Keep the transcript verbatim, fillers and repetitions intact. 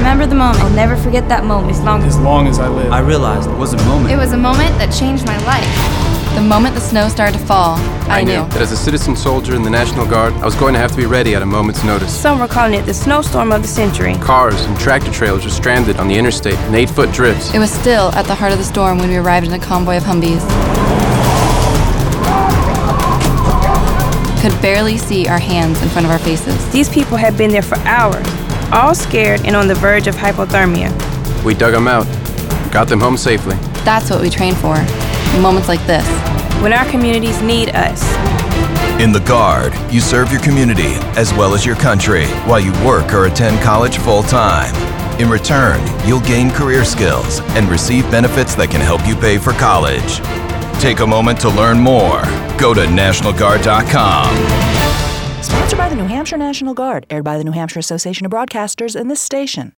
remember the moment. I'll never forget that moment as long as long as I live. I realized it was a moment. It was a moment that changed my life. The moment the snow started to fall, I, I knew knew that as a citizen soldier in the National Guard, I was going to have to be ready at a moment's notice. Some were calling it the snowstorm of the century. Cars and tractor trailers were stranded on the interstate in eight-foot drifts. It was still at the heart of the storm when we arrived in a convoy of Humvees. Could barely see our hands in front of our faces. These people had been there for hours, all scared and on the verge of hypothermia. We dug them out, got them home safely. That's what we train for, moments like this. When our communities need us. In the Guard, you serve your community as well as your country while you work or attend college full-time. In return, you'll gain career skills and receive benefits that can help you pay for college. Take a moment to learn more. Go to National Guard dot com. Sponsored by the New Hampshire National Guard, aired by the New Hampshire Association of Broadcasters and this station.